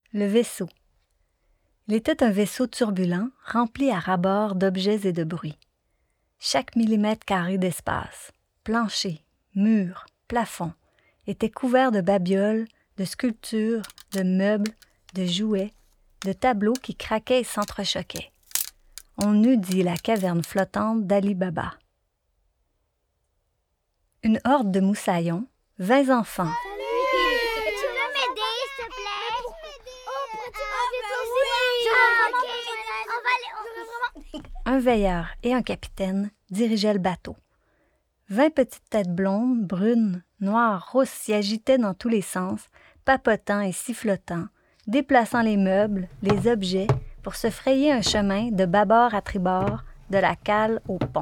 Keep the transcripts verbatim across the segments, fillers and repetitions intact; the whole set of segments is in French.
Le vaisseau. Il était un vaisseau turbulent, rempli à ras-bord d'objets et de bruits. Chaque millimètre carré d'espace, plancher, murs, plafond, était couvert de babioles, de sculptures, de meubles, de jouets, de tableaux qui craquaient et s'entrechoquaient. On eût dit la caverne flottante d'Ali Baba. Une horde de moussaillons, vingt enfants, un veilleur et un capitaine dirigeaient le bateau. Vingt petites têtes blondes, brunes, noires, rousses s'y agitaient dans tous les sens, papotant et sifflotant, déplaçant les meubles, les objets, pour se frayer un chemin de bâbord à tribord, de la cale au pont.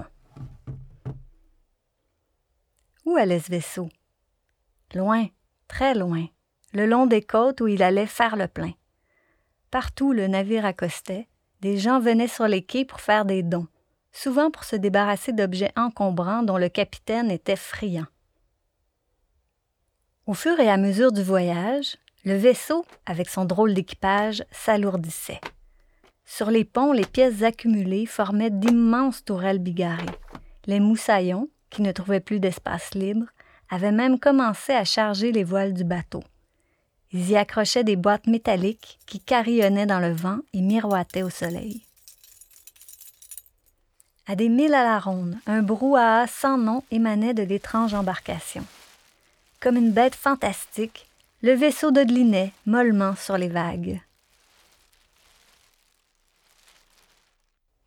Où allait ce vaisseau? Loin, très loin, le long des côtes où il allait faire le plein. Partout le navire accostait, des gens venaient sur les quais pour faire des dons, souvent pour se débarrasser d'objets encombrants dont le capitaine était friand. Au fur et à mesure du voyage, le vaisseau, avec son drôle d'équipage, s'alourdissait. Sur les ponts, les pièces accumulées formaient d'immenses tourelles bigarrées. Les moussaillons, qui ne trouvaient plus d'espace libre, avaient même commencé à charger les voiles du bateau. Ils y accrochaient des boîtes métalliques qui carillonnaient dans le vent et miroitaient au soleil. À des milles à la ronde, un brouhaha sans nom émanait de l'étrange embarcation. Comme une bête fantastique, le vaisseau dodelinait mollement sur les vagues.